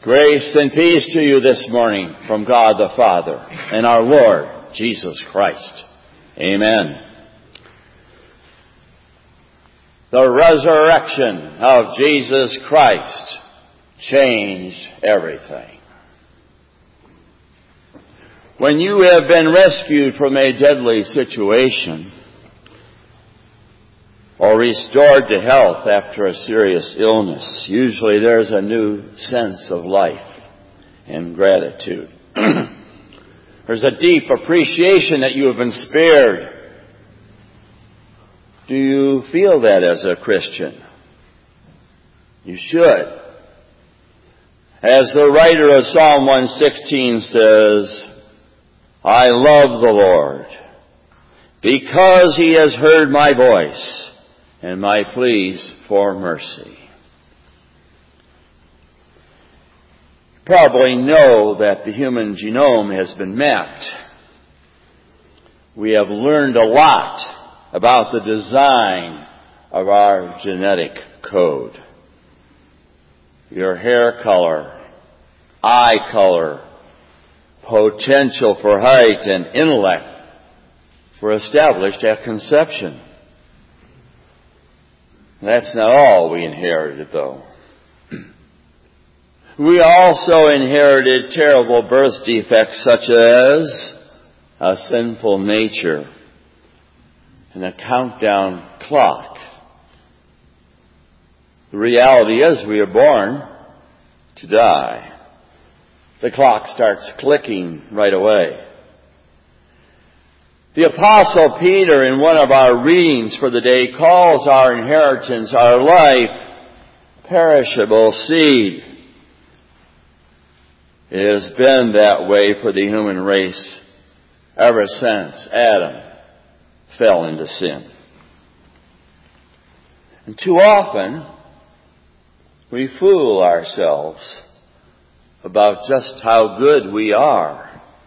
Grace and peace to you this morning from God the Father and our Lord Jesus Christ. Amen. The resurrection of Jesus Christ changed everything. When you have been rescued from a deadly situation or restored to health after a serious illness, usually there's a new sense of life and gratitude. There's a deep appreciation that you have been spared. Do you feel that as a Christian? You should. As the writer of Psalm 116 says, I love the Lord because He has heard my voice and my pleas for mercy. You probably know that the human genome has been mapped. We have learned a lot about the design of our genetic code. Your hair color, eye color, potential for height and intellect were established at conception. That's not all we inherited, though. We also inherited terrible birth defects such as a sinful nature and a countdown clock. The reality is we are born to die. The clock starts clicking right away. The Apostle Peter, in one of our readings for the day, calls our inheritance, our life, perishable seed. It has been that way for the human race ever since Adam fell into sin. And too often, we fool ourselves about just how good we are.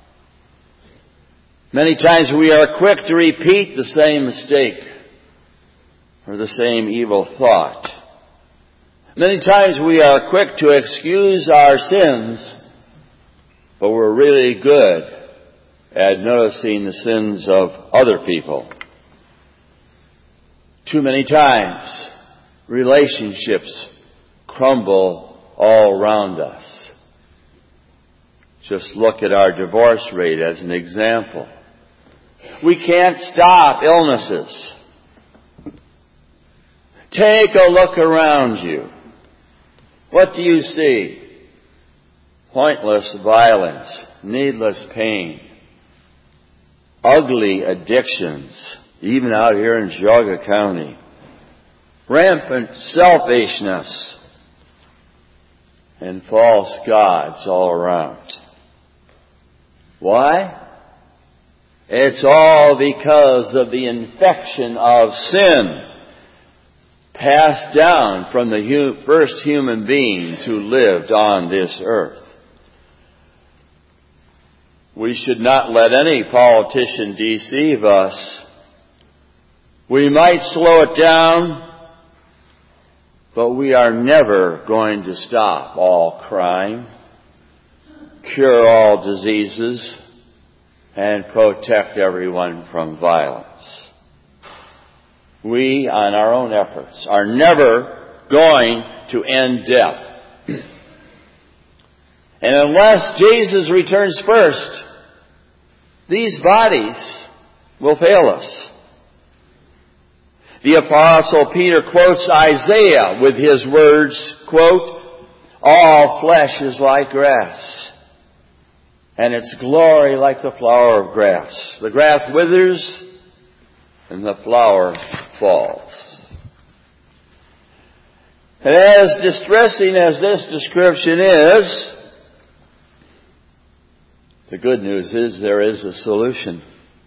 Many times we are quick to repeat the same mistake or the same evil thought. Many times we are quick to excuse our sins, but we're really good at noticing the sins of other people. Too many times, relationships crumble all around us. Just look at our divorce rate as an example. We can't stop illnesses. Take a look around you. What do you see? Pointless violence, needless pain, ugly addictions, even out here in Geauga County, rampant selfishness, and false gods all around. Why? It's all because of the infection of sin passed down from the first human beings who lived on this earth. We should not let any politician deceive us. We might slow it down, but we are never going to stop all crime, cure all diseases, and protect everyone from violence. We, on our own efforts, are never going to end death. And unless Jesus returns first, these bodies will fail us. The Apostle Peter quotes Isaiah with his words, quote, all flesh is like grass, and its glory like the flower of grass. The grass withers, and the flower falls. And as distressing as this description is, the good news is there is a solution.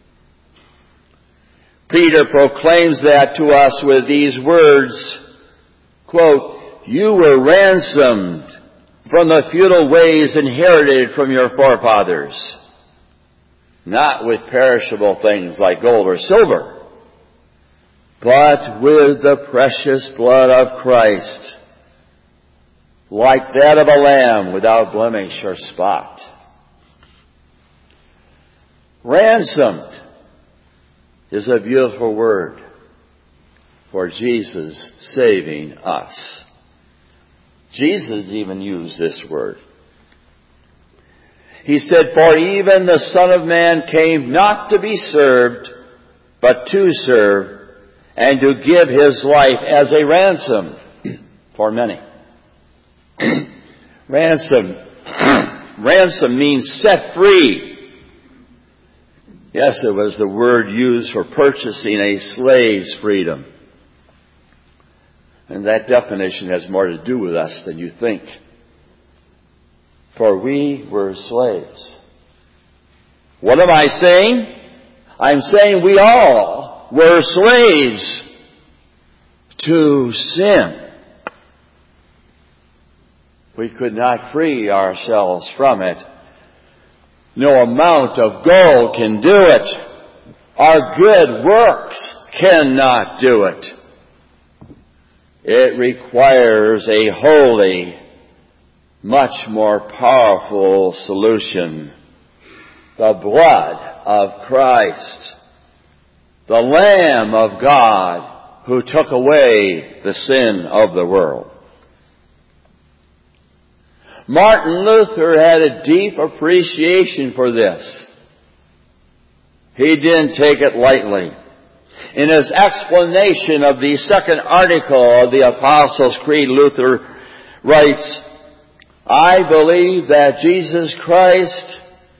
Peter proclaims that to us with these words, quote, you were ransomed from the futile ways inherited from your forefathers, not with perishable things like gold or silver, but with the precious blood of Christ, like that of a lamb without blemish or spot. Ransomed is a beautiful word for Jesus saving us. Jesus even used this word. He said, "For even the Son of Man came not to be served, but to serve, and to give His life as a ransom for many." Ransom means set free. Yes, it was the word used for purchasing a slave's freedom. And that definition has more to do with us than you think. For we were slaves. What am I saying? I'm saying we all were slaves to sin. We could not free ourselves from it. No amount of gold can do it. Our good works cannot do it. It requires a holy, much more powerful solution. The blood of Christ, the Lamb of God who took away the sin of the world. Martin Luther had a deep appreciation for this. He didn't take it lightly. In his explanation of the second article of the Apostles' Creed, Luther writes, "I believe that Jesus Christ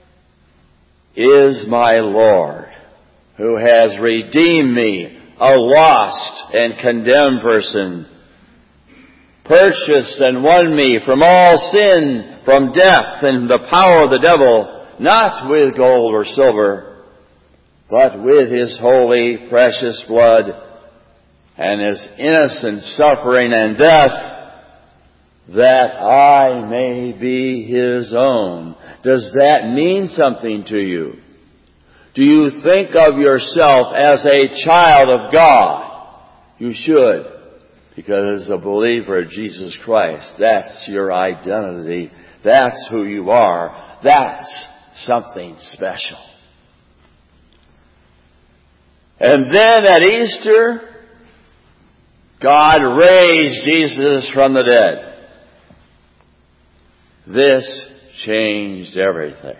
is my Lord, who has redeemed me, a lost and condemned person, purchased and won me from all sin, from death and the power of the devil, not with gold or silver, but with His holy, precious blood and His innocent suffering and death, that I may be His own." Does that mean something to you? Do you think of yourself as a child of God? You should. Because as a believer of Jesus Christ, that's your identity. That's who you are. That's something special. And then at Easter, God raised Jesus from the dead. This changed everything.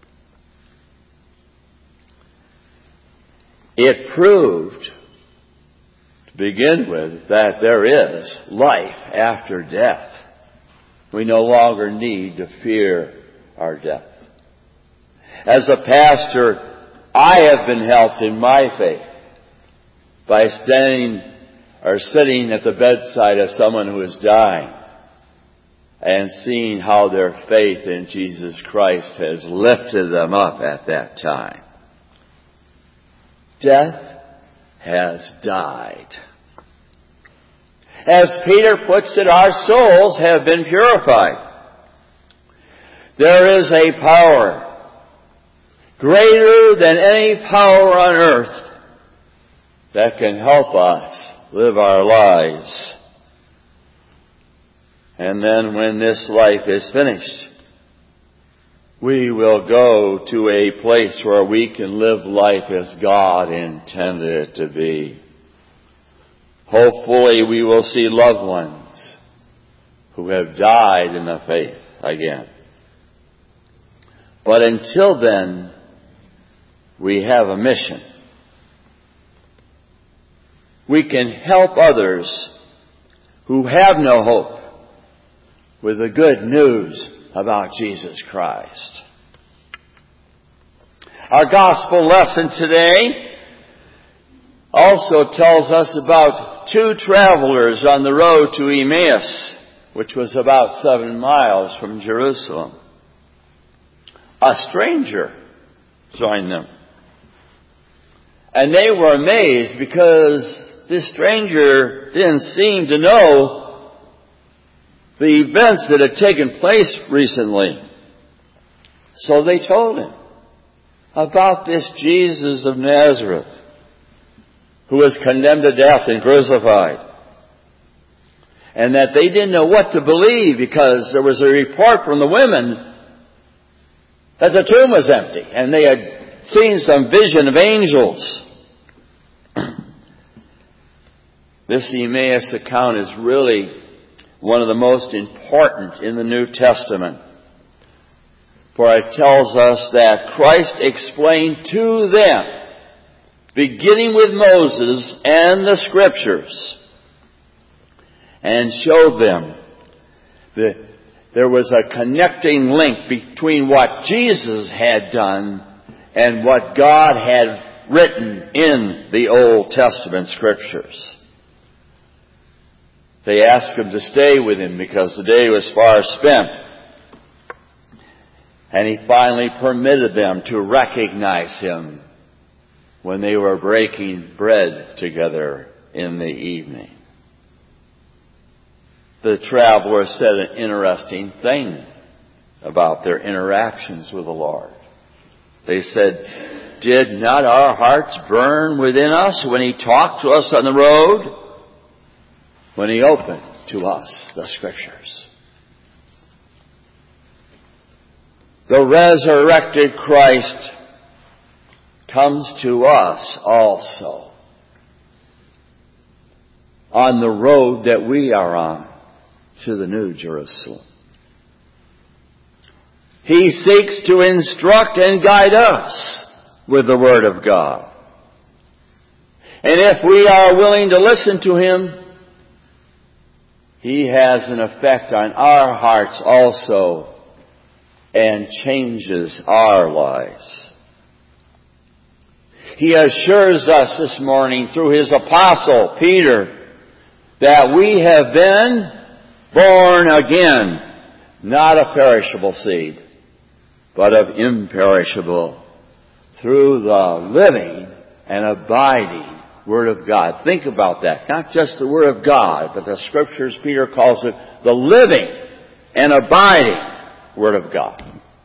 It proved, to begin with, that there is life after death. We no longer need to fear our death. As a pastor, I have been helped in my faith by sitting at the bedside of someone who is dying and seeing how their faith in Jesus Christ has lifted them up at that time. Death has died. As Peter puts it, our souls have been purified. There is a power greater than any power on earth that can help us live our lives. And then when this life is finished, we will go to a place where we can live life as God intended it to be. Hopefully we will see loved ones who have died in the faith again. But until then, we have a mission. We can help others who have no hope with the good news about Jesus Christ. Our gospel lesson today also tells us about two travelers on the road to Emmaus, which was about 7 miles from Jerusalem. A stranger joined them. And they were amazed because this stranger didn't seem to know the events that had taken place recently. So they told him about this Jesus of Nazareth who was condemned to death and crucified. and that they didn't know what to believe because there was a report from the women that the tomb was empty, and they had seen some vision of angels. This Emmaus account is really one of the most important in the New Testament, for it tells us that Christ explained to them, beginning with Moses and the Scriptures, and showed them that there was a connecting link between what Jesus had done and what God had written in the Old Testament Scriptures. They asked him to stay with him because the day was far spent. And he finally permitted them to recognize him when they were breaking bread together in the evening. The travelers said an interesting thing about their interactions with the Lord. They said, "Did not our hearts burn within us when he talked to us on the road? When he opened to us the Scriptures." The resurrected Christ comes to us also on the road that we are on to the New Jerusalem. He seeks to instruct and guide us with the Word of God. And if we are willing to listen to him, he has an effect on our hearts also and changes our lives. He assures us this morning through his apostle, Peter, that we have been born again, not of perishable seed, but of imperishable, through the living and abiding Word of God. Think about that. Not just the Word of God, but the Scriptures, Peter calls it the living and abiding Word of God.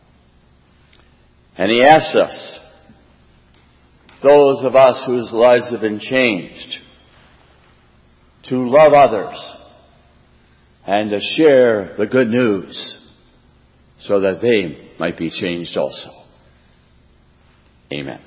And he asks us, those of us whose lives have been changed, to love others and to share the good news so that they might be changed also. Amen.